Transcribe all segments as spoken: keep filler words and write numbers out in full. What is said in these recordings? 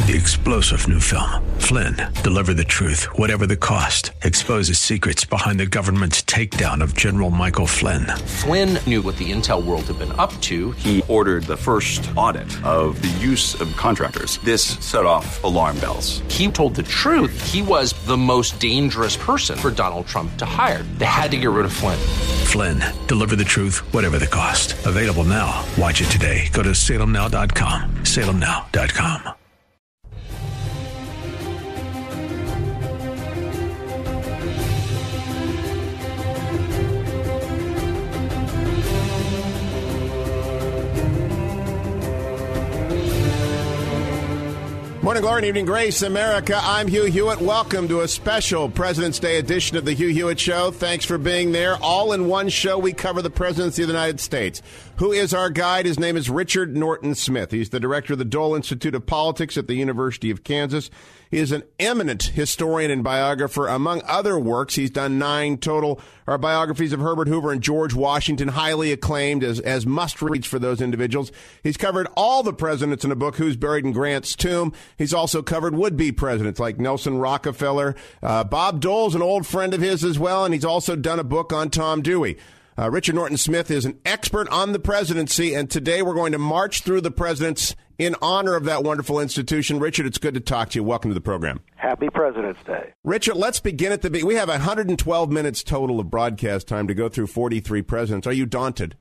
The explosive new film, Flynn, deliver the truth, whatever the cost, exposes secrets behind the government's takedown of General Michael Flynn. Flynn knew what the intel world had been up to. He ordered the first audit of the use of contractors. This set off alarm bells. He told the truth. He was the most dangerous person for Donald Trump to hire. They had to get rid of Flynn. Flynn, deliver the truth, whatever the cost. Available now. Watch it today. Go to salem now dot com. salem now dot com. Morning glory and evening grace, America. I'm Hugh Hewitt. Welcome to a special President's Day edition of the Hugh Hewitt Show. Thanks for being there. All in one show, we cover the presidency of the United States. Who is our guide? His name is Richard Norton Smith. He's the director of the Dole Institute of Politics at the University of Kansas. He is an eminent historian and biographer. Among other works, he's done nine total are biographies of Herbert Hoover and George Washington, highly acclaimed as, as must-reads for those individuals. He's covered all the presidents in a book, Who's Buried in Grant's Tomb. He's also covered would-be presidents like Nelson Rockefeller. Uh, Bob Dole's an old friend of his as well, and he's also done a book on Tom Dewey. Uh, Richard Norton Smith is an expert on the presidency, and today we're going to march through the presidents in honor of that wonderful institution. Richard, it's good to talk to you. Welcome to the program. Happy President's Day. Richard, let's begin at the beginning. We have one hundred twelve minutes total of broadcast time to go through forty-three presidents. Are you daunted?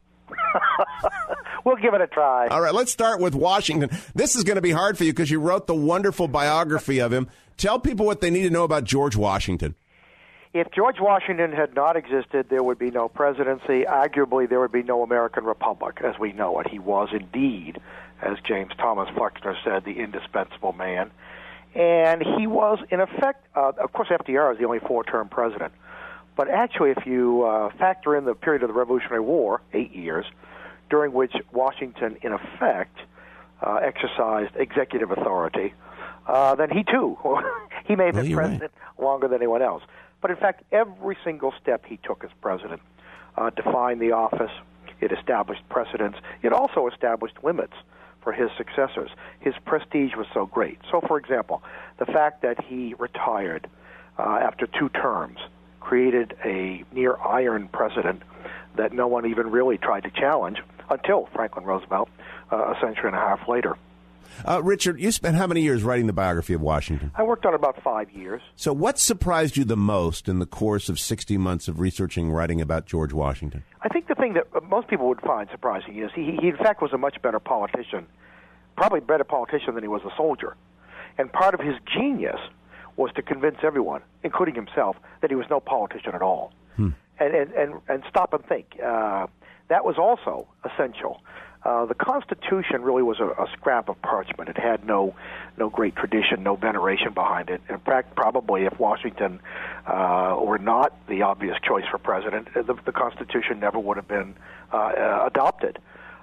We'll give it a try. All right, let's start with Washington. This is going to be hard for you because you wrote the wonderful biography of him. Tell people what they need to know about George Washington. If George Washington had not existed, there would be no presidency. Arguably, there would be no American Republic as we know it. He was indeed, as James Thomas Flexner said, the indispensable man. And he was, in effect, uh, of course, F D R is the only four-term president. But actually, if you uh, factor in the period of the Revolutionary War, eight years, during which Washington, in effect, uh, exercised executive authority, uh, then he, too, he may have been well, president right. longer than anyone else. But, in fact, every single step he took as president uh, defined the office. It established precedents. It also established limits for his successors. His prestige was so great. So, for example, the fact that he retired uh, after two terms created a near-iron precedent that no one even really tried to challenge until Franklin Roosevelt uh, a century and a half later. Uh, Richard, you spent how many years writing the biography of Washington? I worked on about five years. So what surprised you the most in the course of sixty months of researching and writing about George Washington? I think the thing that most people would find surprising is he, he in fact, was a much better politician, probably a better politician than he was a soldier. And part of his genius was to convince everyone, including himself, that he was no politician at all. Hmm. And, and, and, and stop and think. Uh, that was also essential. Uh, the Constitution really was a, a scrap of parchment. It had no no great tradition, no veneration behind it. In fact, probably if Washington uh, were not the obvious choice for president, the, the Constitution never would have been uh, uh, adopted.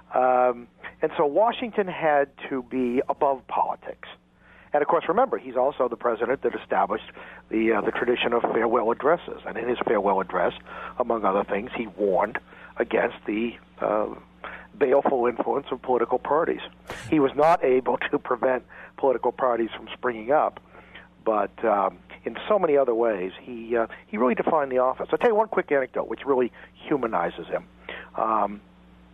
Um, and so Washington had to be above politics. And, of course, remember, he's also the president that established the uh, the tradition of farewell addresses. And in his farewell address, among other things, he warned against the uh, baleful influence of political parties. He was not able to prevent political parties from springing up, but um, in so many other ways, he uh, he really defined the office. I'll tell you one quick anecdote which really humanizes him. Um,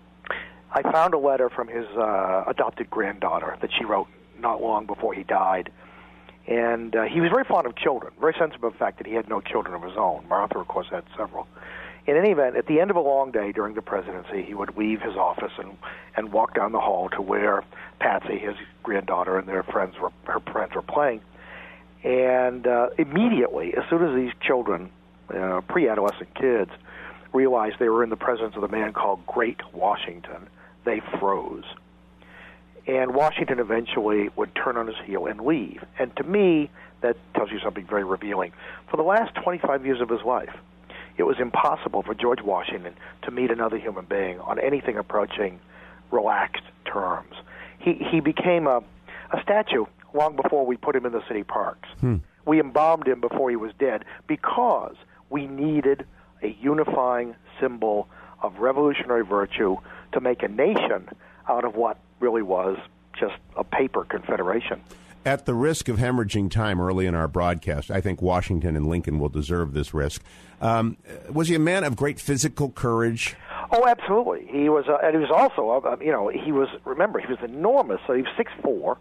I found a letter from his uh, adopted granddaughter that she wrote not long before he died. And uh, he was very fond of children, very sensitive of the fact that he had no children of his own. Martha, of course, had several. In any event, at the end of a long day during the presidency, he would leave his office and, and walk down the hall to where Patsy, his granddaughter, and their friends were, her friends were playing. And uh, immediately, as soon as these children, uh, pre-adolescent kids, realized they were in the presence of the man called Great Washington, they froze. And Washington eventually would turn on his heel and leave. And to me, that tells you something very revealing. For the last twenty-five years of his life, it was impossible for George Washington to meet another human being on anything approaching relaxed terms. He he became a, a statue long before we put him in the city parks. Hmm. We embalmed him before he was dead because we needed a unifying symbol of revolutionary virtue to make a nation out of what really was just a paper confederation. At the risk of hemorrhaging time early in our broadcast, I think Washington and Lincoln will deserve this risk. Um, was he a man of great physical courage? Oh, absolutely. He was, uh, and he was also, uh, you know, he was. Remember, he was enormous. So he was six foot four,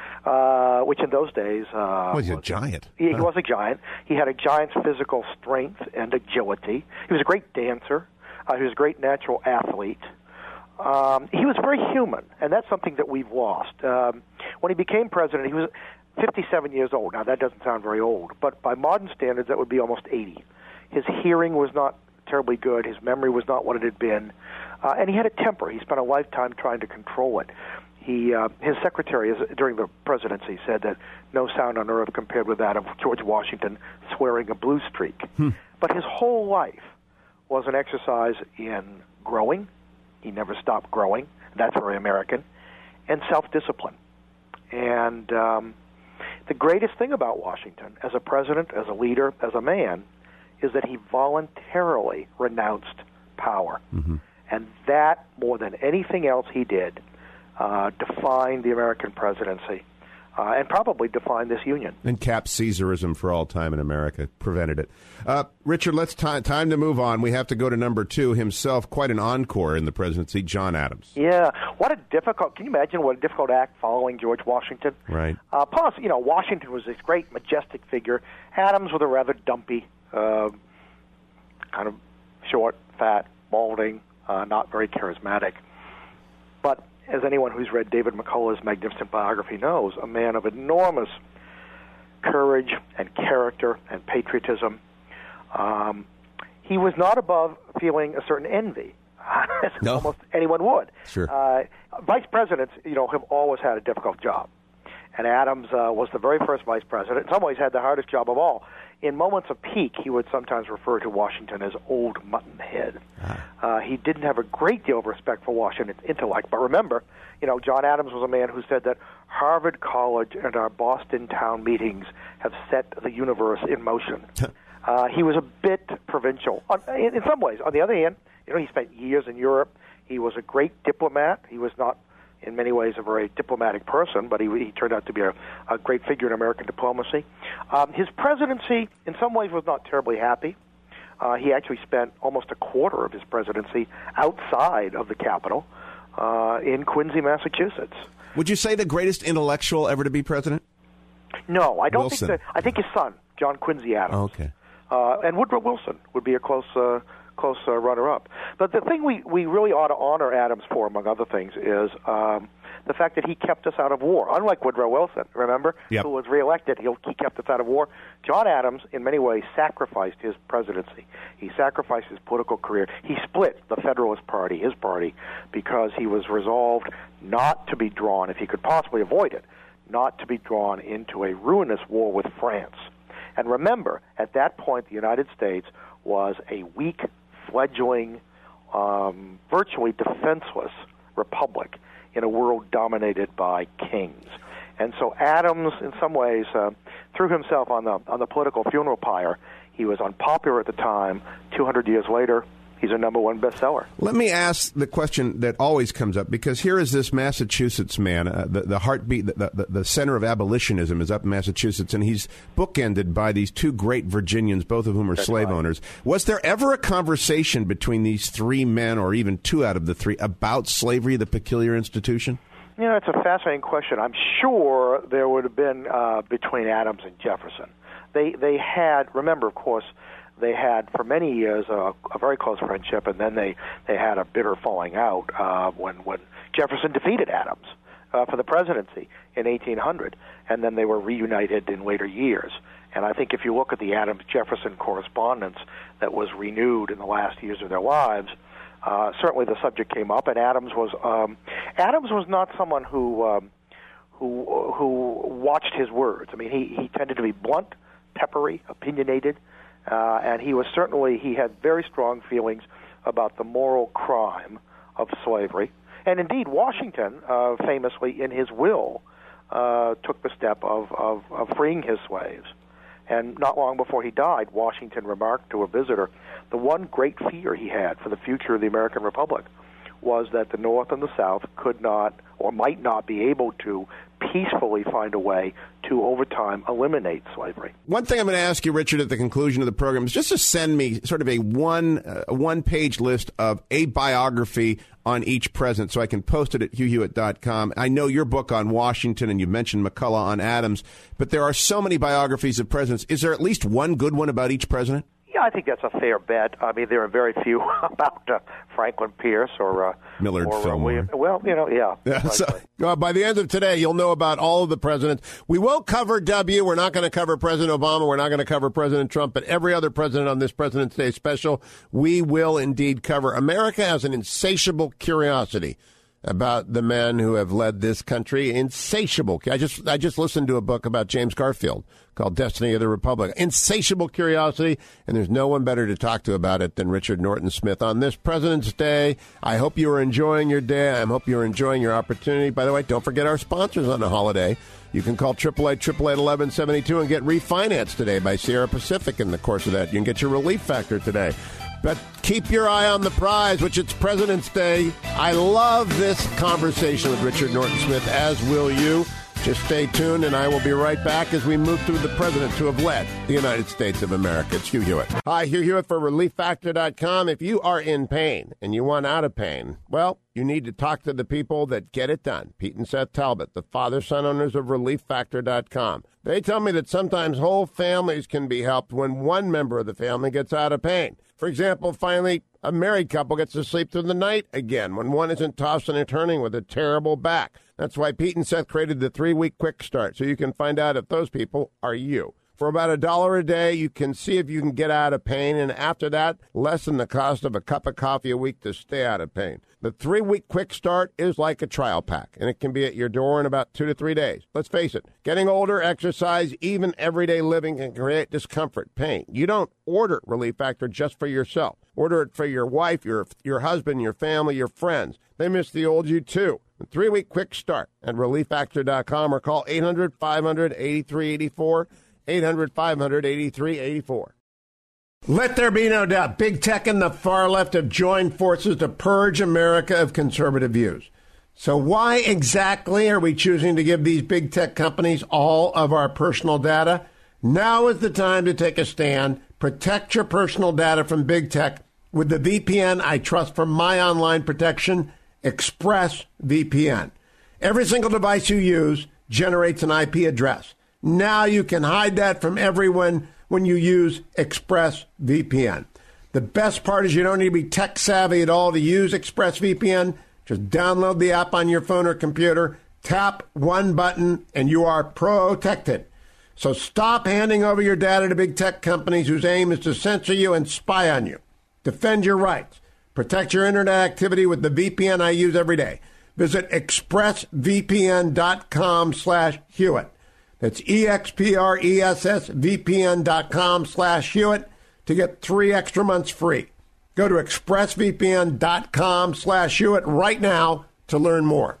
uh, which in those days uh, was he a giant? He, he huh. was a giant. He had a giant's physical strength and agility. He was a great dancer. Uh, he was a great natural athlete. Um, he was very human, and that's something that we've lost. Um, when he became president, he was fifty-seven years old. Now, that doesn't sound very old, but by modern standards, that would be almost eighty. His hearing was not terribly good. His memory was not what it had been. Uh, and he had a temper. He spent a lifetime trying to control it. He, uh, his secretary, during the presidency, said that no sound on earth compared with that of George Washington swearing a blue streak. Hmm. But his whole life was an exercise in growing. He never stopped growing. That's very American. And self-discipline. And um, the greatest thing about Washington, as a president, as a leader, as a man, is that he voluntarily renounced power. Mm-hmm. And that, more than anything else he did, uh, defined the American presidency uh, and probably defined this union. And capped Caesarism for all time in America, prevented it. Uh, Richard, let's t- time to move on. We have to go to number two himself, quite an encore in the presidency, John Adams. Yeah, what a difficult, can you imagine what a difficult act following George Washington? Right. Uh, plus, you know, Washington was this great, majestic figure. Adams was a rather dumpy, uh, kind of short, fat, balding, uh, not very charismatic. But as anyone who's read David McCullough's magnificent biography knows, a man of enormous courage and character and patriotism. Um, he was not above feeling a certain envy, as no. almost anyone would. Sure. Uh, vice presidents, you know, have always had a difficult job. And Adams uh, was the very first vice president. In some ways, had the hardest job of all. In moments of pique, he would sometimes refer to Washington as Old Muttonhead. Ah. Uh, he didn't have a great deal of respect for Washington's intellect. But remember, you know, John Adams was a man who said that Harvard College and our Boston town meetings have set the universe in motion. uh, he was a bit provincial on, in, in some ways. On the other hand, you know, he spent years in Europe. He was a great diplomat. He was not, in many ways, a very diplomatic person, but he, he turned out to be a, a great figure in American diplomacy. Um, his presidency, in some ways, was not terribly happy. Uh, he actually spent almost a quarter of his presidency outside of the capital uh, in Quincy, Massachusetts. Would you say the greatest intellectual ever to be president? No, I don't Wilson. think that. I think his son, John Quincy Adams. Oh, okay. Uh, and Woodrow Wilson would be a close uh, close uh, runner-up. But the thing we, we really ought to honor Adams for, among other things, is um, the fact that he kept us out of war. Unlike Woodrow Wilson, remember, yep. who was reelected, he, he kept us out of war. John Adams, in many ways, sacrificed his presidency. He sacrificed his political career. He split the Federalist Party, his party, because he was resolved not to be drawn, if he could possibly avoid it, not to be drawn into a ruinous war with France. And remember, at that point, the United States was a weak, fledgling, um, virtually defenseless republic in a world dominated by kings. And so Adams, in some ways, uh, threw himself on the on the political funeral pyre. He was unpopular at the time. two hundred years later, he's a number one bestseller. Let me ask the question that always comes up, because here is this Massachusetts man, uh, the, the heartbeat, the, the, the center of abolitionism is up in Massachusetts, and he's bookended by these two great Virginians, both of whom are That's slave right. owners. Was there ever a conversation between these three men, or even two out of the three, about slavery, the peculiar institution? You know, it's a fascinating question. I'm sure there would have been uh, between Adams and Jefferson. They they had, remember, of course, they had for many years a, a very close friendship, and then they, they had a bitter falling out uh, when when Jefferson defeated Adams uh, for the presidency in eighteen hundred, and then they were reunited in later years. And I think if you look at the Adams-Jefferson correspondence that was renewed in the last years of their lives, uh, certainly the subject came up. And Adams was um, Adams was not someone who um, who who watched his words. I mean, he he tended to be blunt, peppery, opinionated. Uh, and he was certainly, he had very strong feelings about the moral crime of slavery. And indeed, Washington, uh, famously in his will, uh, took the step of, of, of freeing his slaves. And not long before he died, Washington remarked to a visitor, the one great fear he had for the future of the American Republic was that the North and the South could not or might not be able to peacefully find a way to, over time, eliminate slavery. One thing I'm going to ask you, Richard, at the conclusion of the program is just to send me sort of a one uh, one page list of a biography on each president so I can post it at hugh hewitt dot com. I know your book on Washington, and you mentioned McCullough on Adams, but there are so many biographies of presidents. Is there at least one good one about each president? Yeah, I think that's a fair bet. I mean, there are very few about uh, Franklin Pierce or uh, Millard or, Fillmore. Uh, William. Well, you know, yeah. yeah so, uh, by the end of today, you'll know about all of the presidents. We won't cover W. We're not going to cover President Obama. We're not going to cover President Trump. But every other president on this President's Day special, we will indeed cover. America has an insatiable curiosity about the men who have led this country. Insatiable. I just I just listened to a book about James Garfield called Destiny of the Republic. Insatiable curiosity, and there's no one better to talk to about it than Richard Norton Smith on this President's Day. I hope you are enjoying your day. I hope you're enjoying your opportunity. By the way, don't forget our sponsors on the holiday. You can call triple eight, triple eight, eleven seventy-two and get refinanced today by Sierra Pacific in the course of that. You can get your relief factor today. But keep your eye on the prize, which it's President's Day. I love this conversation with Richard Norton Smith, as will you. Just stay tuned, and I will be right back as we move through the presidents who have led the United States of America. It's Hugh Hewitt. Hi, Hugh Hewitt for relief factor dot com. If you are in pain and you want out of pain, well, you need to talk to the people that get it done. Pete and Seth Talbot, the father-son owners of relief factor dot com. They tell me that sometimes whole families can be helped when one member of the family gets out of pain. For example, finally, a married couple gets to sleep through the night again when one isn't tossing and turning with a terrible back. That's why Pete and Seth created the three-week quick start, so you can find out if those people are you. For about a dollar a day, you can see if you can get out of pain, and after that, less than the cost of a cup of coffee a week to stay out of pain. The three-week quick start is like a trial pack, and it can be at your door in about two to three days. Let's face it, getting older, exercise, even everyday living can create discomfort, pain. You don't order Relief Factor just for yourself. Order it for your wife, your your husband, your family, your friends. They miss the old you, too. A three-week quick start at relief factor dot com or call eight hundred, five hundred, eighty-three eighty-four, eight hundred, five hundred, eighty-three eighty-four. Let there be no doubt, big tech and the far left have joined forces to purge America of conservative views. So why exactly are we choosing to give these big tech companies all of our personal data? Now is the time to take a stand. Protect your personal data from big tech with the V P N I trust for my online protection, ExpressVPN. Every single device you use generates an I P address. Now you can hide that from everyone when you use ExpressVPN. The best part is you don't need to be tech savvy at all to use ExpressVPN. Just download the app on your phone or computer, tap one button, and you are protected. So stop handing over your data to big tech companies whose aim is to censor you and spy on you. Defend your rights. Protect your internet activity with the V P N I use every day. Visit expressvpn.com slash Hewitt. That's E-X-P-R-E-S-S-V-P-N dot com slash Hewitt to get three extra months free. Go to expressvpn.com slash Hewitt right now to learn more.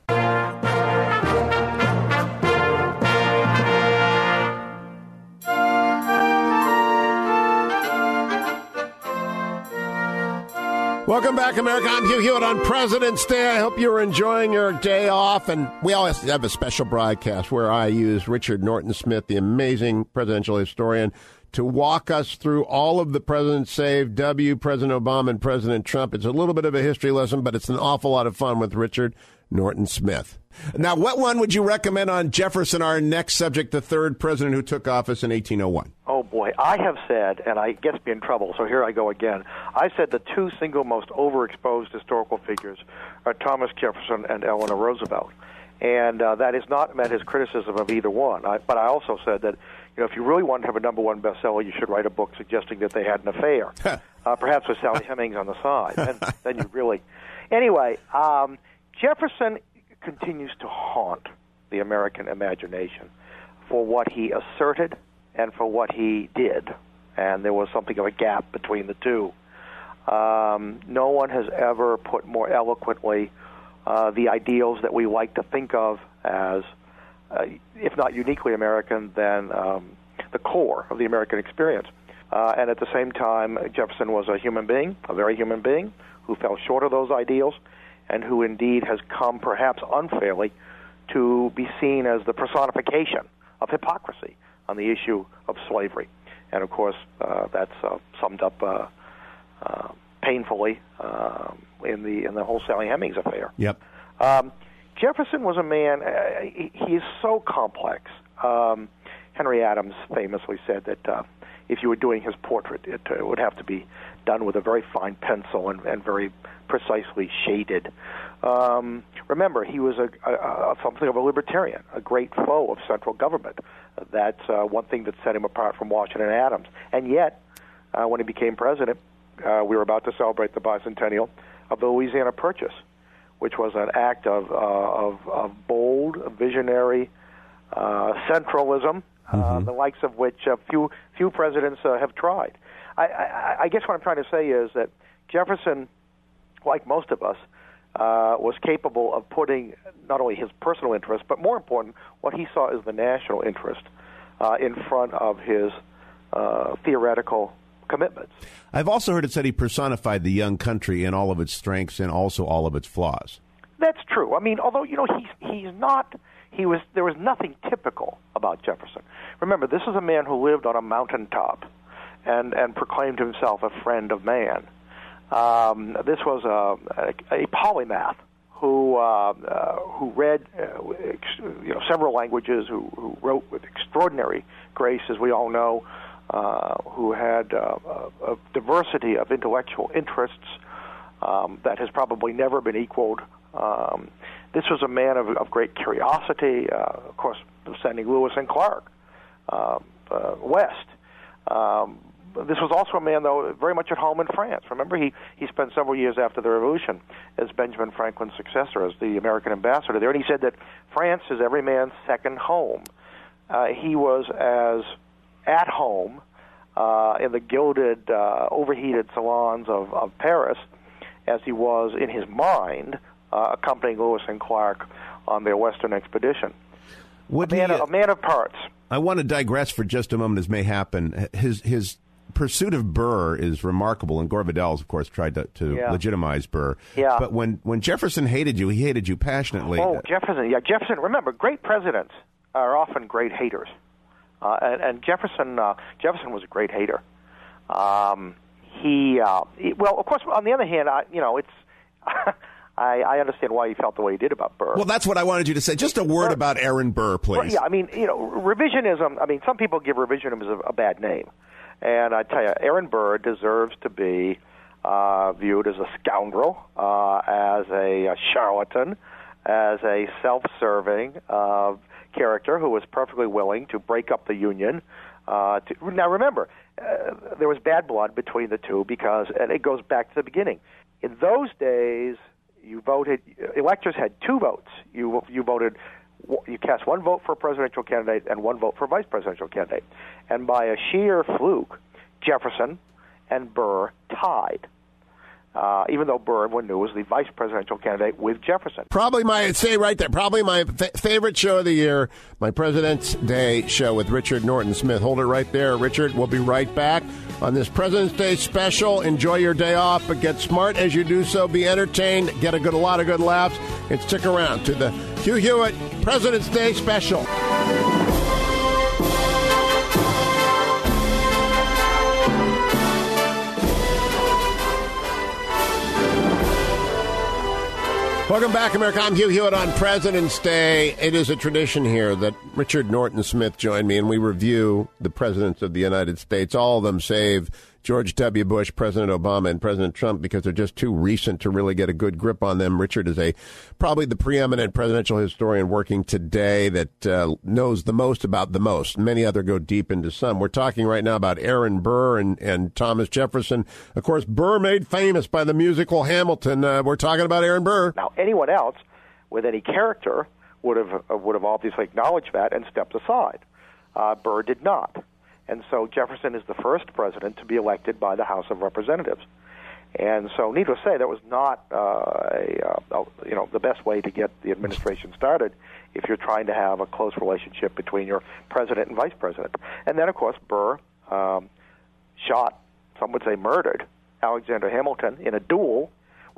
Welcome back, America. I'm Hugh Hewitt on President's Day. I hope you're enjoying your day off. And we always have a special broadcast where I use Richard Norton Smith, the amazing presidential historian, to walk us through all of the presidents saved, W, President Obama, and President Trump. It's a little bit of a history lesson, but it's an awful lot of fun with Richard Norton Smith. Now, what one would you recommend on Jefferson, our next subject, the third president who took office in eighteen oh one? Oh, boy. I have said, and I gets me in trouble, so here I go again. I said the two single most overexposed historical figures are Thomas Jefferson and Eleanor Roosevelt. And uh, that is not meant as criticism of either one. I, but I also said that, you know, if you really want to have a number one bestseller, you should write a book suggesting that they had an affair, uh, perhaps with Sally Hemings on the side. And then you really... Anyway, um, Jefferson continues to haunt the American imagination for what he asserted and for what he did. And there was something of a gap between the two. Um, no one has ever put more eloquently uh, the ideals that we like to think of as, uh, if not uniquely American, then um, the core of the American experience. Uh, and at the same time, Jefferson was a human being, a very human being, who fell short of those ideals. and who indeed has come, perhaps unfairly, to be seen as the personification of hypocrisy on the issue of slavery. And, of course, uh, that's uh, summed up uh, uh, painfully uh, in the in the whole Sally Hemings affair. Yep. Um, Jefferson was a man, uh, he, he is so complex. Um, Henry Adams famously said that uh, if you were doing his portrait, it, uh, it would have to be done with a very fine pencil and, and very precisely shaded. Um, remember, he was a, a, a, something of a libertarian, a great foe of central government. Uh, that's uh, one thing that set him apart from Washington and Adams. And yet, uh, when he became president, uh, we were about to celebrate the bicentennial of the Louisiana Purchase, which was an act of, uh, of, of bold, visionary uh, centralism, mm-hmm. uh, the likes of which uh, few few presidents uh, have tried. I, I, I guess what I'm trying to say is that Jefferson, like most of us, uh, was capable of putting not only his personal interest, but more important, what he saw as the national interest uh, in front of his uh, theoretical commitments. I've also heard it said he personified the young country in all of its strengths and also all of its flaws. That's true. I mean, although, you know, he's, he's not, he was, there was nothing typical about Jefferson. Remember, this is a man who lived on a mountaintop and, and proclaimed himself a friend of man. Um, this was a, a, a polymath who uh, uh, who read uh, ex, you know several languages, who, who wrote with extraordinary grace, as we all know, uh, who had uh, a, a diversity of intellectual interests um, that has probably never been equaled. Um, this was a man of, of great curiosity, uh, of course, sending Lewis and Clark uh, uh, west. Um, This was also a man, though, very much at home in France. Remember, he, he spent several years after the Revolution as Benjamin Franklin's successor, as the American ambassador there, and he said that France is every man's second home. Uh, he was as at home uh, in the gilded, uh, overheated salons of, of Paris as he was in his mind uh, accompanying Lewis and Clark on their Western expedition. Would a, man, he, a man of parts. I want to digress for just a moment, as may happen. His his pursuit of Burr is remarkable, and Gore Vidal, of course, tried to, to yeah. legitimize Burr. Yeah. But when, when Jefferson hated you, he hated you passionately. Oh, Jefferson, yeah, Jefferson. Remember, great presidents are often great haters, uh, and, and Jefferson uh, Jefferson was a great hater. Um, he, uh, he, well, of course, on the other hand, I, you know, it's. I, I understand why he felt the way he did about Burr. Well, that's what I wanted you to say. Just a word Burr. about Aaron Burr, please. Well, yeah, I mean, you know, revisionism. I mean, some people give revisionism a, a bad name. And I tell you, Aaron Burr deserves to be uh, viewed as a scoundrel, uh, as a, a charlatan, as a self-serving uh, character who was perfectly willing to break up the Union. Uh, to, now, remember, uh, there was bad blood between the two because, and it goes back to the beginning. In those days, you voted. Electors had two votes. You you voted. You cast one vote for a presidential candidate and one vote for a vice presidential candidate. And by a sheer fluke, Jefferson and Burr tied, uh, even though Burr, everyone knew, was the vice presidential candidate with Jefferson. Probably my, say right there, probably my fa- favorite show of the year, my President's Day show with Richard Norton Smith. Hold it right there, Richard. We'll be right back on this President's Day special. Enjoy your day off, but get smart as you do so. Be entertained. Get a good, a lot of good laughs. And stick around to the Hugh Hewitt President's Day special. Welcome back, America. I'm Hugh Hewitt on President's Day. It is a tradition here that Richard Norton Smith join me, and we review the presidents of the United States, all of them save George W. Bush, President Obama, and President Trump, because they're just too recent to really get a good grip on them. Richard is a probably the preeminent presidential historian working today that uh, knows the most about the most. Many other go deep into some. We're talking right now about Aaron Burr and, and Thomas Jefferson. Of course, Burr made famous by the musical Hamilton. Uh, we're talking about Aaron Burr. Now, anyone else with any character would have uh, would have obviously acknowledged that and stepped aside. Uh, Burr did not. And so Jefferson is the first president to be elected by the House of Representatives. And so, needless to say, that was not uh, a, uh, you know the best way to get the administration started if you're trying to have a close relationship between your president and vice president. And then, of course, Burr um, shot, some would say murdered, Alexander Hamilton in a duel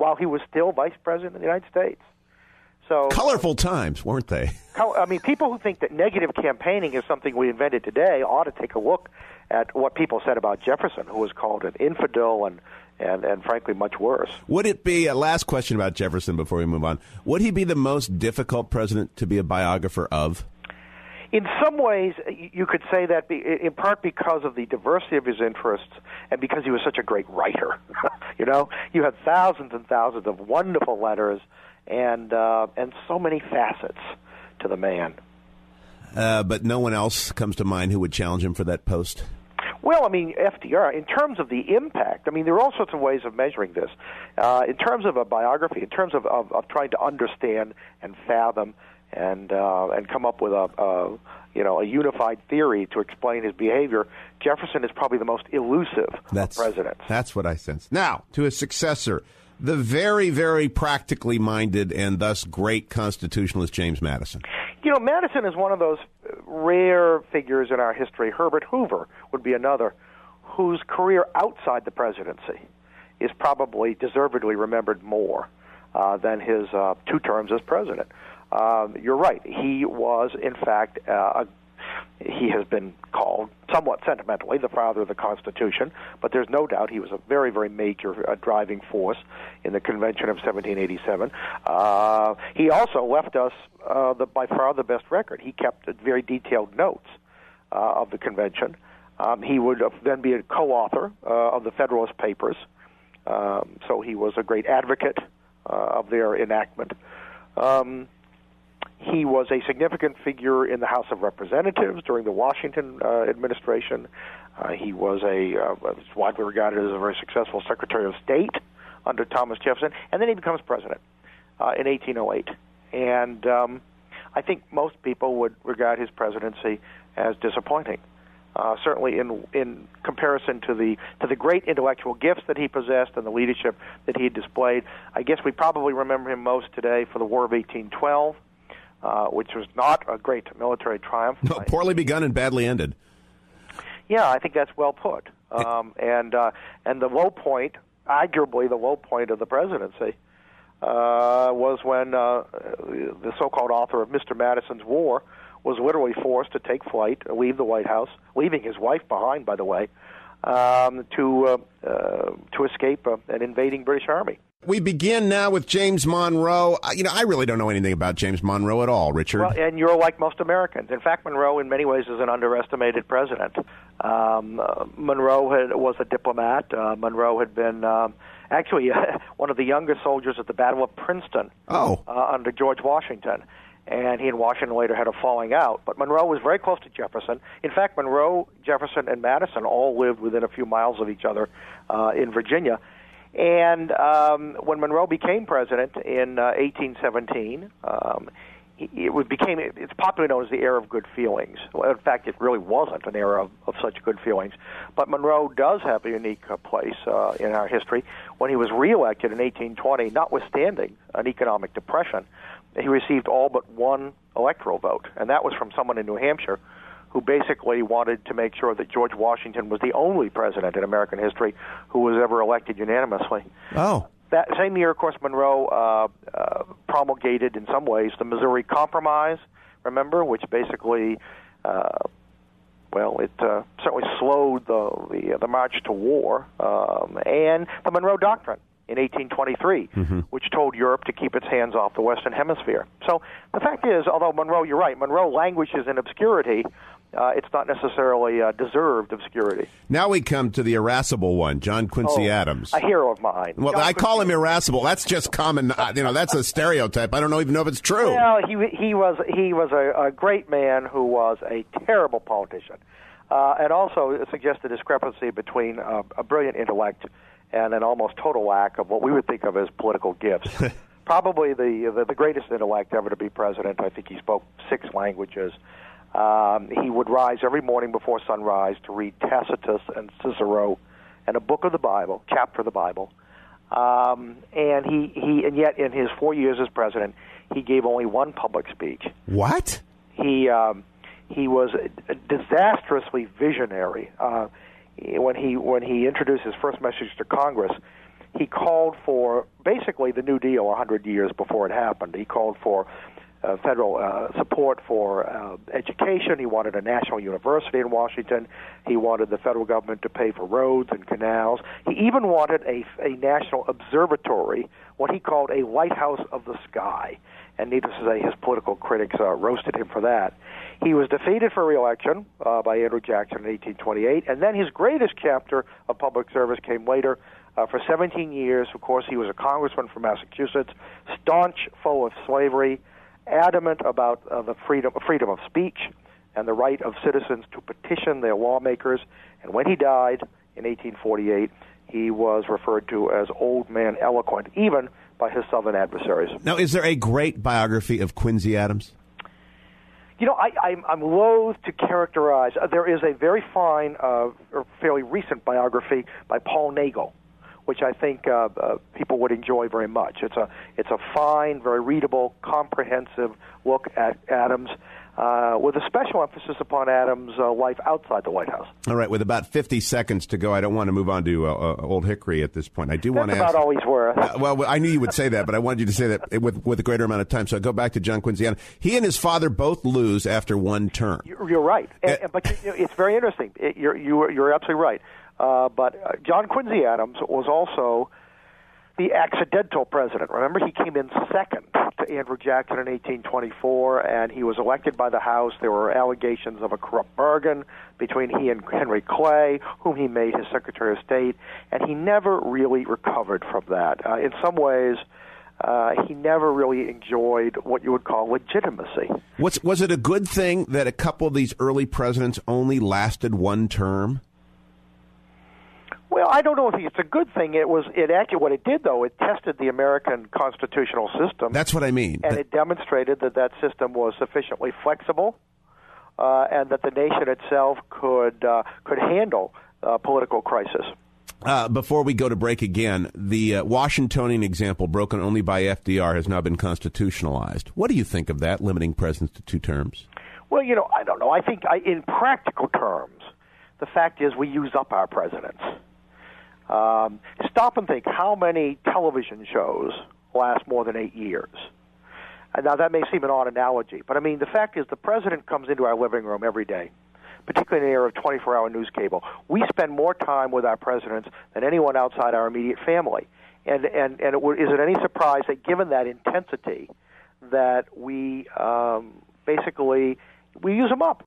while he was still vice president of the United States. So colorful times, weren't they? I mean, people who think that negative campaigning is something we invented today ought to take a look at what people said about Jefferson, who was called an infidel and, and, and frankly, much worse. Would it be, a last question about Jefferson before we move on, would he be the most difficult president to be a biographer of? In some ways, you could say that in part because of the diversity of his interests and because he was such a great writer. You know, you had thousands and thousands of wonderful letters and uh, and so many facets to the man. Uh, but no one else comes to mind who would challenge him for that post? Well, I mean, F D R, in terms of the impact, I mean, there are all sorts of ways of measuring this. Uh, in terms of a biography, in terms of, of, of trying to understand and fathom and uh, and come up with a, a you know a unified theory to explain his behavior, Jefferson is probably the most elusive that's, of presidents. That's what I sense. Now, to his successor, the very, very practically minded and thus great constitutionalist James Madison. You know, Madison is one of those rare figures in our history. Herbert Hoover would be another, whose career outside the presidency is probably deservedly remembered more uh, than his uh, two terms as president. Um, you're right. He was, in fact, uh, a he has been called, somewhat sentimentally, the father of the Constitution, but there's no doubt he was a very, very major uh, driving force in the Convention of seventeen eighty-seven. Uh, he also left us uh, the, by far the best record. He kept very detailed notes uh, of the Convention. Um, he would then be a co-author uh, of the Federalist Papers, um, so he was a great advocate uh, of their enactment. Um, He was a significant figure in the House of Representatives during the Washington uh, administration. Uh, he was a uh, widely regarded as a very successful Secretary of State under Thomas Jefferson, and then he becomes president uh, in eighteen oh eight. And um, I think most people would regard his presidency as disappointing. Uh, certainly, in in comparison to the to the great intellectual gifts that he possessed and the leadership that he displayed, I guess we probably remember him most today for the War of eighteen twelve. Uh, which was not a great military triumph. No, poorly begun and badly ended. Yeah, I think that's well put. Um, and uh, and the low point, arguably the low point of the presidency, uh, was when uh, the so-called author of Mister Madison's War was literally forced to take flight, leave the White House, leaving his wife behind, by the way, um, to uh, uh, to escape uh, an invading British army. We begin now with James Monroe. You know, I really don't know anything about James Monroe at all, Richard. Well, and you're like most Americans. In fact, Monroe, in many ways, is an underestimated president. Um, uh, Monroe had, was a diplomat. Uh, Monroe had been um, actually one of the youngest soldiers at the Battle of Princeton oh. uh, under George Washington. And he and Washington later had a falling out. But Monroe was very close to Jefferson. In fact, Monroe, Jefferson, and Madison all lived within a few miles of each other uh, in Virginia. And um, when Monroe became president in uh, eighteen seventeen, um, he, it became it's popularly known as the era of good feelings. Well, in fact, it really wasn't an era of, of such good feelings. But Monroe does have a unique uh, place uh, in our history. When he was reelected in eighteen twenty, notwithstanding an economic depression, he received all but one electoral vote, and that was from someone in New Hampshire who basically wanted to make sure that George Washington was the only president in American history who was ever elected unanimously. Oh. That same year, of course, Monroe uh, uh, promulgated, in some ways, the Missouri Compromise, remember, which basically, uh, well, it uh, certainly slowed the, the, the march to war, um, and the Monroe Doctrine in eighteen twenty-three, mm-hmm. which told Europe to keep its hands off the Western Hemisphere. So the fact is, although Monroe, you're right, Monroe languishes in obscurity, Uh, it's not necessarily uh, deserved obscurity. Now we come to the irascible one, John Quincy oh, Adams. A hero of mine. Well, John I Quincy call him irascible. That's just common. Uh, you know, that's a stereotype. I don't know, even know if it's true. Well, he he was he was a, a great man who was a terrible politician, uh, and also suggests a discrepancy between uh, a brilliant intellect and an almost total lack of what we would think of as political gifts. Probably the, the the greatest intellect ever to be president. I think he spoke six languages. Um, he would rise every morning before sunrise to read Tacitus and Cicero and a book of the Bible, chapter of the Bible. Um, and he, he and yet in his four years as president, he gave only one public speech. What? He um, he was disastrously visionary. Uh, when he when he introduced his first message to Congress, he called for basically the New Deal one hundred years before it happened. He called for uh, federal uh, support for uh, education. He wanted a national university in Washington. He wanted the federal government to pay for roads and canals. He even wanted a, a national observatory, what he called a lighthouse of the sky. And needless to say, his political critics uh, roasted him for that. He was defeated for re-election uh, by Andrew Jackson in eighteen twenty-eight, and then his greatest chapter of public service came later. Uh, for seventeen years, of course, he was a congressman from Massachusetts, staunch foe of slavery, adamant about uh, the freedom, freedom of speech and the right of citizens to petition their lawmakers. And when he died in eighteen forty-eight, he was referred to as Old Man Eloquent, even by his Southern adversaries. Now, is there a great biography of Quincy Adams? You know, I, I'm, I'm loath to characterize. Uh, there is a very fine, uh, or fairly recent biography by Paul Nagel, which I think uh, uh, people would enjoy very much. It's a it's a fine, very readable, comprehensive look at Adams, uh, with a special emphasis upon Adams' uh, life outside the White House. All right, with about fifty seconds to go, I don't want to move on to uh, uh, Old Hickory at this point. I do That's want to about ask, all he's worth. Uh, well, I knew you would say that, but I wanted you to say that with with a greater amount of time. So I go back to John Quincy Adams. He and his father both lose after one term. You're, you're right, and, uh, but you know, it's very interesting. It, you're you're you're absolutely right. Uh, but uh, John Quincy Adams was also the accidental president. Remember, he came in second to Andrew Jackson in eighteen twenty-four, and he was elected by the House. There were allegations of a corrupt bargain between he and Henry Clay, whom he made his Secretary of State, and he never really recovered from that. Uh, in some ways, uh, he never really enjoyed what you would call legitimacy. What's, was it a good thing that a couple of these early presidents only lasted one term? Well, I don't know if it's a good thing. It was it actually what it did, though. It tested the American constitutional system. That's what I mean. And it demonstrated that that system was sufficiently flexible, uh, and that the nation itself could uh, could handle uh, political crisis. Uh, before we go to break again, the uh, Washingtonian example, broken only by F D R, has now been constitutionalized. What do you think of that, limiting presidents to two terms? Well, you know, I don't know. I think I, in practical terms, the fact is we use up our presidents. Um, stop and think how many television shows last more than eight years. And now, that may seem an odd analogy, but I mean, the fact is the president comes into our living room every day, particularly in the era of twenty-four hour news cable. We spend more time with our presidents than anyone outside our immediate family. And, and, and it w- is it any surprise that given that intensity that we um, basically, we use them up?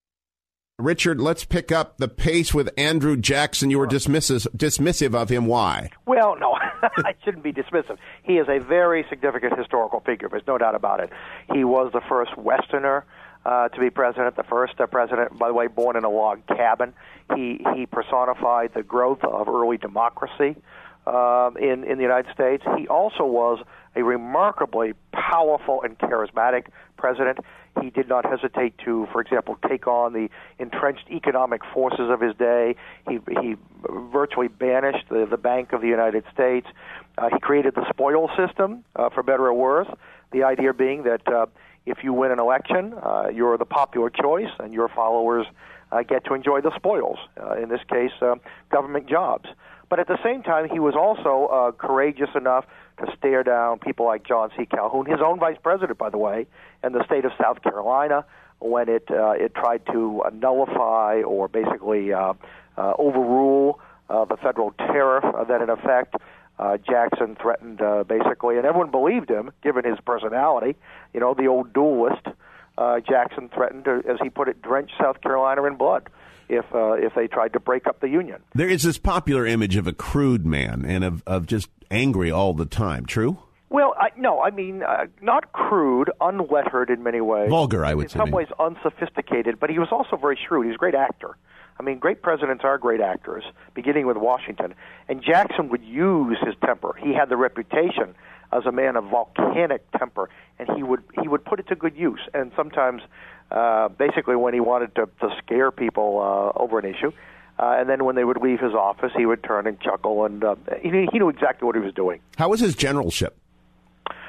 Richard, let's pick up the pace with Andrew Jackson. You were dismissive, dismissive of him. Why? Well, no, I shouldn't be dismissive. He is a very significant historical figure. There's no doubt about it. He was the first Westerner uh, to be president, the first uh, president, by the way, born in a log cabin. He he personified the growth of early democracy uh, in, in the United States. He also was a remarkably powerful and charismatic president. He did not hesitate to, for example, take on the entrenched economic forces of his day. He, he virtually banished the, the Bank of the United States. Uh, he created the spoils system, uh, for better or worse, the idea being that uh, if you win an election, uh, you're the popular choice, and your followers uh, get to enjoy the spoils, uh, in this case, uh, government jobs. But at the same time, he was also uh, courageous enough to stare down people like John C. Calhoun, his own vice president, by the way, in the state of South Carolina, when it uh, it tried to uh, nullify or basically uh, uh, overrule uh, the federal tariff uh, that in effect uh, Jackson threatened uh, basically, and everyone believed him, given his personality, you know, the old duelist. Uh, Jackson threatened to, as he put it, drench South Carolina in blood if uh, if they tried to break up the Union. There is this popular image of a crude man and of, of just angry all the time. True? Well, I, no, I mean, uh, not crude, unlettered in many ways. Vulgar, I would in say. In some ways unsophisticated, but he was also very shrewd. He was a great actor. I mean, great presidents are great actors, beginning with Washington. And Jackson would use his temper. He had the reputation as a man of volcanic temper, and he would he would put it to good use. And sometimes, uh, basically, when he wanted to, to scare people uh, over an issue, uh, and then when they would leave his office, he would turn and chuckle, and uh, he, he knew exactly what he was doing. How was his generalship?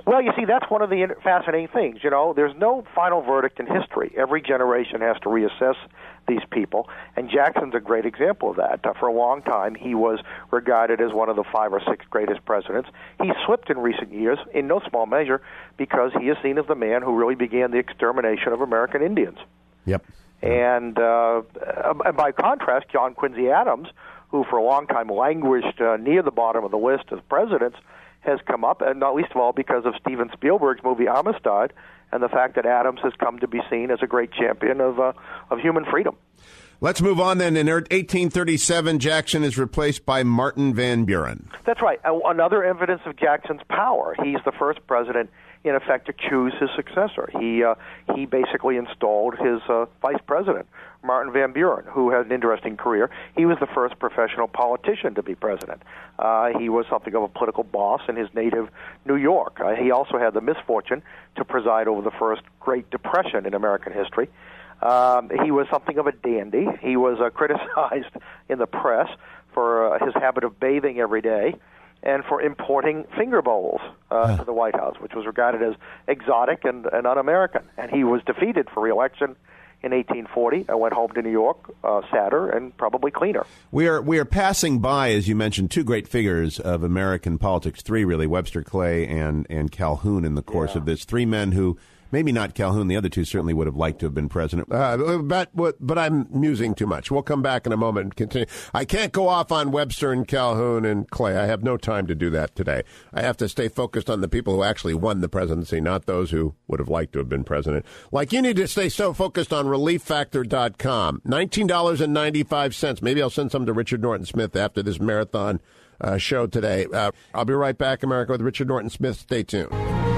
Well, you see, that's one of the fascinating things. You know, there's no final verdict in history. Every generation has to reassess these people, and Jackson's a great example of that. Uh, for a long time, he was regarded as one of the five or six greatest presidents. He slipped in recent years, in no small measure, because he is seen as the man who really began the extermination of American Indians. Yep. And, uh, and by contrast, John Quincy Adams, who for a long time languished uh, near the bottom of the list as presidents, has come up, and not least of all because of Steven Spielberg's movie Amistad, and the fact that Adams has come to be seen as a great champion of uh, of human freedom. Let's move on then. In eighteen thirty-seven, Jackson is replaced by Martin Van Buren. That's right. Another evidence of Jackson's power. He's the first president, in effect, to choose his successor. He uh, he basically installed his uh, vice president, Martin Van Buren, who had an interesting career. He was the first professional politician to be president. Uh, he was something of a political boss in his native New York. Uh, he also had the misfortune to preside over the first Great Depression in American history. Um, he was something of a dandy. He was uh, criticized in the press for uh, his habit of bathing every day and for importing finger bowls uh, huh. to the White House, which was regarded as exotic and, and un-American. And he was defeated for re-election in eighteen forty and went home to New York uh, sadder and probably cleaner. We are we are passing by, as you mentioned, two great figures of American politics, three really, Webster Clay and, and Calhoun in the course yeah. of this. Three men who, maybe not Calhoun, the other two certainly would have liked to have been president. Uh, but, but I'm musing too much. We'll come back in a moment and continue. I can't go off on Webster and Calhoun and Clay. I have no time to do that today. I have to stay focused on the people who actually won the presidency, not those who would have liked to have been president. Like, you need to stay so focused on relief factor dot com. nineteen dollars and ninety-five cents. Maybe I'll send some to Richard Norton Smith after this marathon uh, show today. Uh, I'll be right back, America, with Richard Norton Smith. Stay tuned.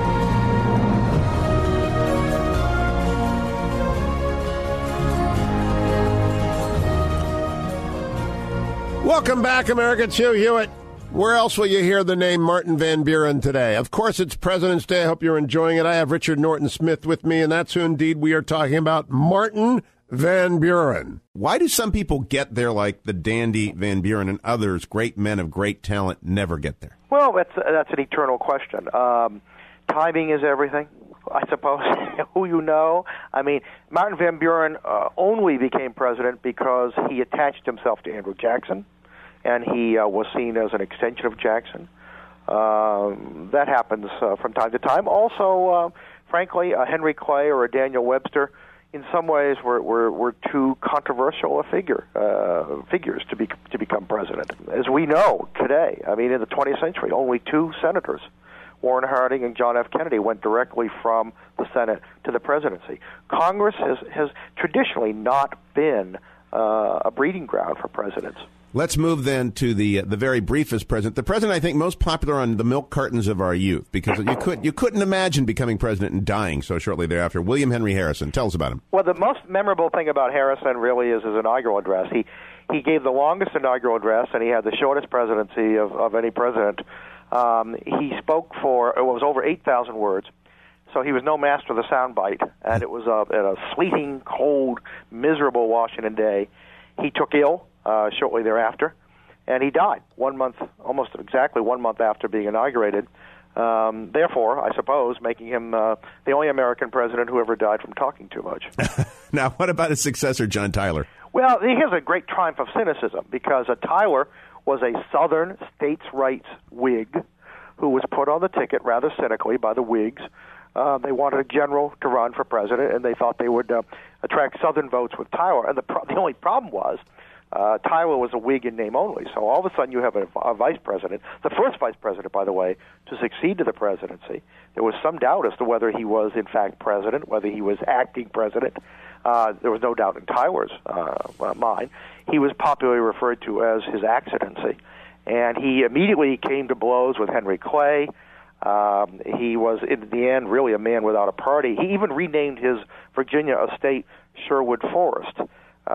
Welcome back, America. It's Hugh Hewitt. Where else will you hear the name Martin Van Buren today? Of course, it's President's Day. I hope you're enjoying it. I have Richard Norton Smith with me, and that's who indeed we are talking about, Martin Van Buren. Why do some people get there like the dandy Van Buren and others, great men of great talent, never get there? Well, that's, that's an eternal question. Um, timing is everything, I suppose. Who you know. I mean, Martin Van Buren uh, only became president because he attached himself to Andrew Jackson, and he uh, was seen as an extension of Jackson. Um, that happens uh, from time to time. Also, uh, frankly, a Henry Clay or a Daniel Webster, in some ways, were were, were too controversial a figure uh, figures to be to become president. As we know today, I mean, in the twentieth century, only two senators, Warren Harding and John F. Kennedy, went directly from the Senate to the presidency. Congress has has traditionally not been uh, a breeding ground for presidents. Let's move then to the uh, the very briefest president, the president I think most popular on the milk cartons of our youth, because you could you couldn't imagine becoming president and dying so shortly thereafter. William Henry Harrison, tell us about him. Well, the most memorable thing about Harrison really is his inaugural address. He he gave the longest inaugural address, and he had the shortest presidency of, of any president. Um, he spoke for it was over eight thousand words. So he was no master of the soundbite, and it was a, a sleeting, cold, miserable Washington day. He took ill uh, shortly thereafter, and he died one month, almost exactly one month after being inaugurated. Um, therefore, I suppose, making him uh, the only American president who ever died from talking too much. Now, what about his successor, John Tyler? Well, here's a great triumph of cynicism, because uh, Tyler was a Southern states' rights Whig who was put on the ticket rather cynically by the Whigs. Uh, they wanted a general to run for president, and they thought they would uh, attract Southern votes with Tyler. And the, pro- the only problem was uh, Tyler was a Whig in name only. So all of a sudden you have a, a vice president, the first vice president, by the way, to succeed to the presidency. There was some doubt as to whether he was, in fact, president, whether he was acting president. Uh, there was no doubt in Tyler's uh, mind. He was popularly referred to as His Excellency. And he immediately came to blows with Henry Clay. Um, he was, in the end, really a man without a party. He even renamed his Virginia estate Sherwood Forest uh,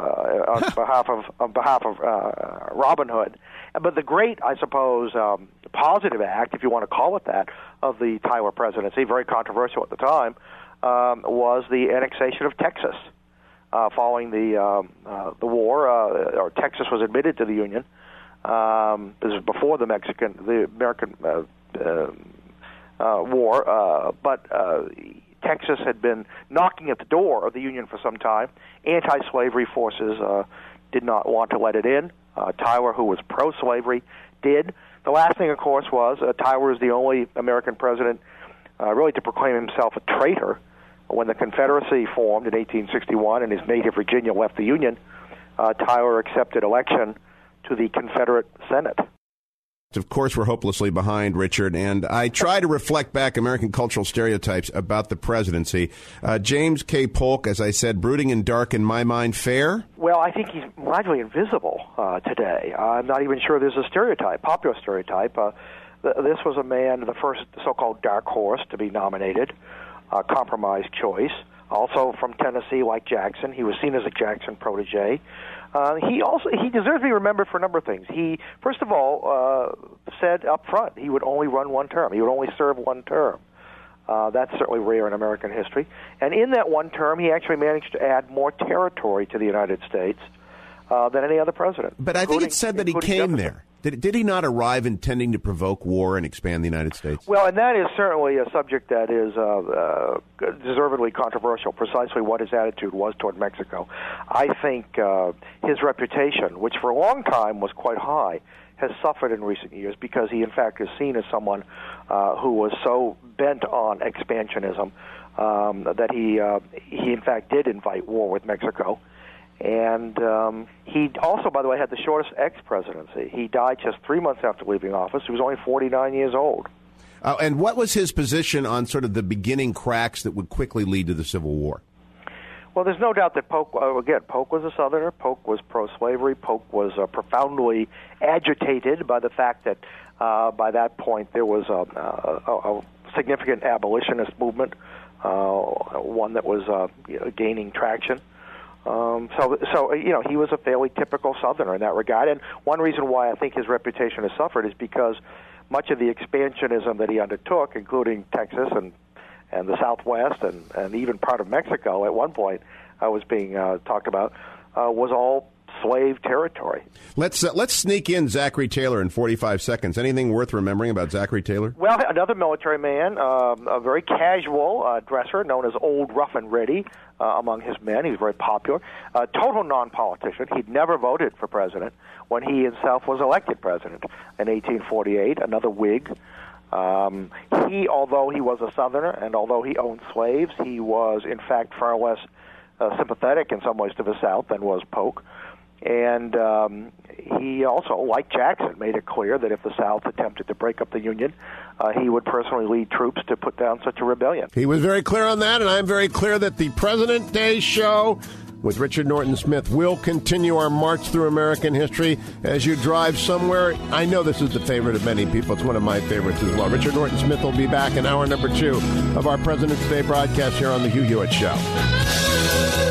on behalf of on behalf of uh, Robin Hood. But the great, I suppose, um, positive act, if you want to call it that, of the Tyler presidency, very controversial at the time, um, was the annexation of Texas. Uh, following the um, uh, the war, uh, or Texas was admitted to the Union. Um, this is before the Mexican, the American uh, uh, uh, war, uh, but uh, Texas had been knocking at the door of the Union for some time. Anti-slavery forces uh, did not want to let it in. Uh, Tyler, who was pro-slavery, did. The last thing, of course, was uh, Tyler was the only American president uh, really to proclaim himself a traitor. When the Confederacy formed in eighteen sixty-one and his native Virginia left the Union, uh, Tyler accepted election to the Confederate Senate. Of course, we're hopelessly behind, Richard, and I try to reflect back American cultural stereotypes about the presidency. Uh, James K. Polk, as I said, brooding and dark in my mind, fair? Well, I think he's largely invisible uh, today. I'm not even sure there's a stereotype, popular stereotype. Uh, th- this was a man, the first so-called dark horse to be nominated, uh, compromise choice. Also from Tennessee, like Jackson. He was seen as a Jackson protege. Uh, he also he deserves to be remembered for a number of things. He, first of all, uh, said up front he would only run one term. He would only serve one term. Uh, that's certainly rare in American history. And in that one term, he actually managed to add more territory to the United States uh, than any other president. But I think it's said that he came Jefferson. there. Did, did he not arrive intending to provoke war and expand the United States? Well, and that is certainly a subject that is uh, uh, deservedly controversial, precisely what his attitude was toward Mexico. I think uh, his reputation, which for a long time was quite high, has suffered in recent years because he, in fact, is seen as someone uh, who was so bent on expansionism um, that he, uh, he, in fact, did invite war with Mexico. And um, he also, by the way, had the shortest ex-presidency. He died just three months after leaving office. He was only forty-nine years old. Uh, and what was his position on sort of the beginning cracks that would quickly lead to the Civil War? Well, there's no doubt that Polk, uh, again, Polk was a Southerner. Polk was pro-slavery. Polk was uh, profoundly agitated by the fact that uh, by that point there was a, a, a significant abolitionist movement, uh, one that was uh, you know, gaining traction. Um, so, so you know, he was a fairly typical Southerner in that regard. And one reason why I think his reputation has suffered is because much of the expansionism that he undertook, including Texas and, and the Southwest and, and even part of Mexico at one point uh, was being uh, talked about, uh, was all slave territory. Let's uh, let's sneak in Zachary Taylor in forty-five seconds. Anything worth remembering about Zachary Taylor? Well, another military man, um, a very casual uh, dresser known as Old Rough and Ready uh, among his men. He was very popular. Uh, total non-politician. He'd never voted for president when he himself was elected president in eighteen forty-eight, another Whig. Um, he, although he was a Southerner and although he owned slaves, he was, in fact, far less uh, sympathetic in some ways to the South than was Polk. And um, he also, like Jackson, made it clear that if the South attempted to break up the Union, uh, he would personally lead troops to put down such a rebellion. He was very clear on that, and I'm very clear that the President Day Show with Richard Norton Smith will continue our march through American history as you drive somewhere. I know this is the favorite of many people. It's one of my favorites as well. Richard Norton Smith will be back in hour number two of our President's Day broadcast here on The Hugh Hewitt Show.